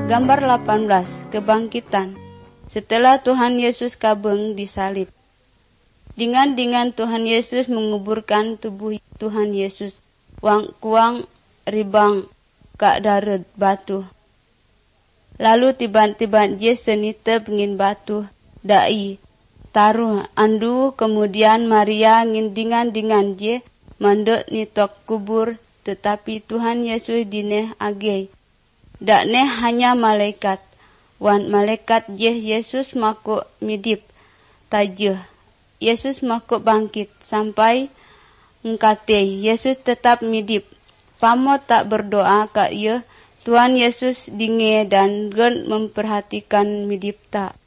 Gambar 18, kebangkitan. Setelah Tuhan Yesus kabeng disalib. Dengan Tuhan Yesus menguburkan tubuh Tuhan Yesus. Kuang ribang kak daret batu. Lalu tiba-tiba je senite pengin batu. Dai taruh andu kemudian Maria ngin dengan je mandek nitok kubur. Tetapi Tuhan Yesus dineh agei. Dak ne hanya malaikat. Wan malaikat je Yesus makuk midip. Tajeh. Yesus makuk bangkit. Sampai ngkate. Yesus tetap midip. Pamo tak berdoa kak ye. Tuhan Yesus dinge dan gen memperhatikan midip tak.